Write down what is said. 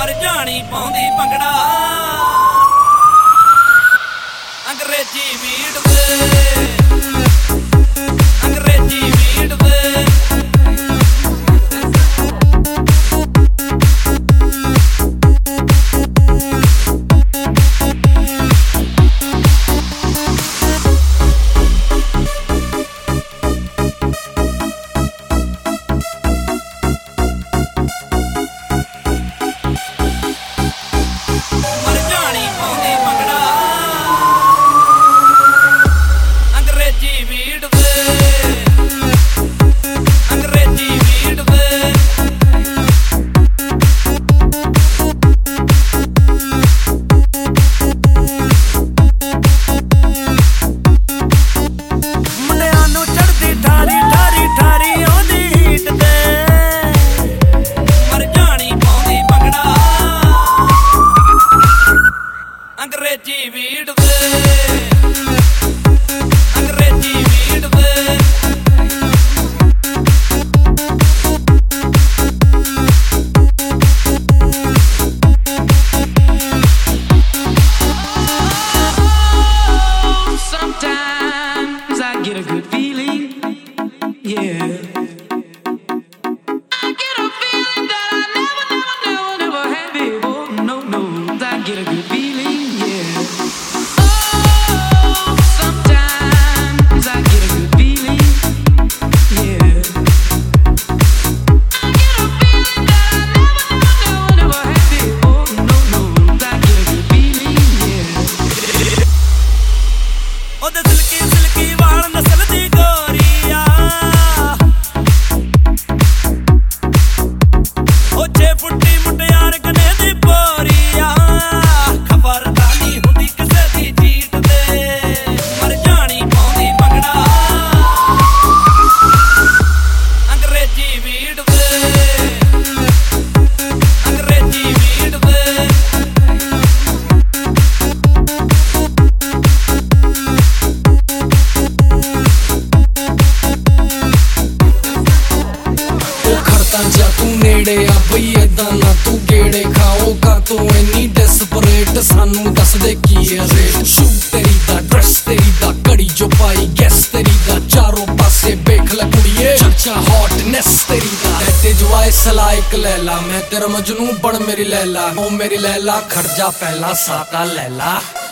ਮਰ ਜਾਣੀ ਪਾਉਂਦੀ ਭੰਗੜਾ ਅੰਗਰੇਜ਼ੀ ਬੀਟ ਵੇ ਅੰਗਰੇਜ਼ੀ ਬੀਟ ਵੇ अंग्रेजी बीट वे अंग्रेजी बीट वे Sometimes I get a good feeling, yeah. I get a feeling that I never had before. No, I get a good feeling. तू नेड़े आ बई ऐदा ना तू गेड़े खाओ का तू इन्नी डेस्परेट सानू दस दे की है रेट शू तेरी दा ड्रेस तेरी दा कड़ी जो पाई गैस तेरी दा चारों पासे बेख ल कुड़िए चर्चा हॉटनेस तेरी दा ऐते जुआए सलाइक लैला मैं तेरा मजनू बन मेरी लैला ओ मेरी लैला खड़ जा पहला साता लैला।